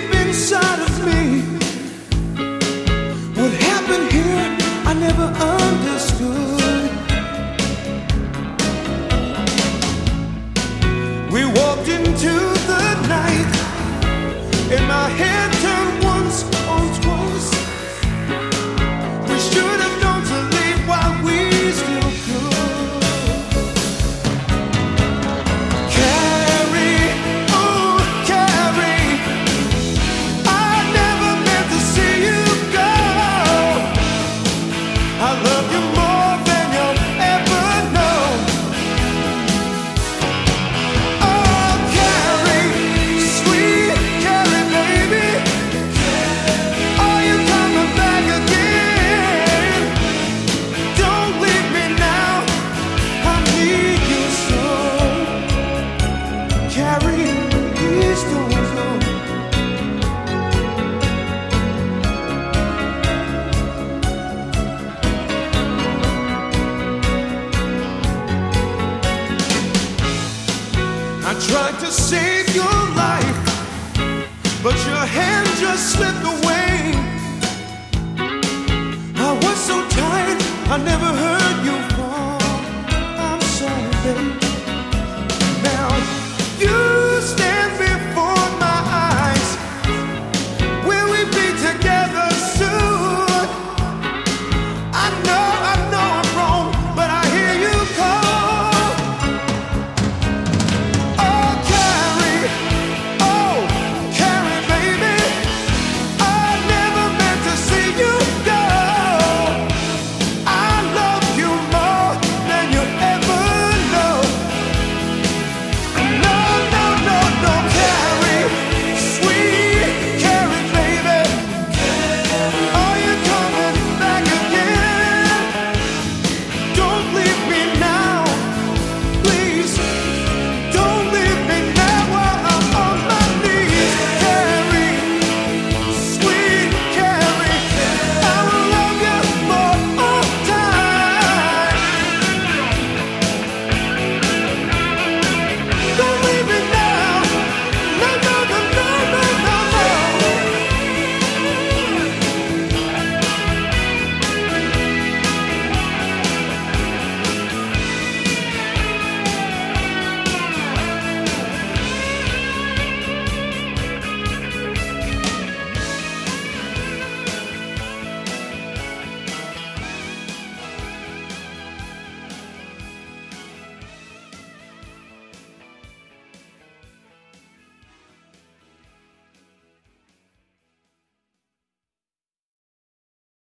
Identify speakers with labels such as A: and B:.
A: deep inside of me. What happened here, I never understood. We walked into the night, and my head turned once or twice. We should have known to leave while we still could. Carrie, oh Carrie, I never meant to see you go. I love you more than you'll ever know. Oh Carrie, sweet Carrie, baby, are you coming back again? Don't leave me now, I need you so. Carrie, please don't go. I tried to save your life, but your hand just slipped away. I was so tired, I never heard you fall. I'm sorry, babe.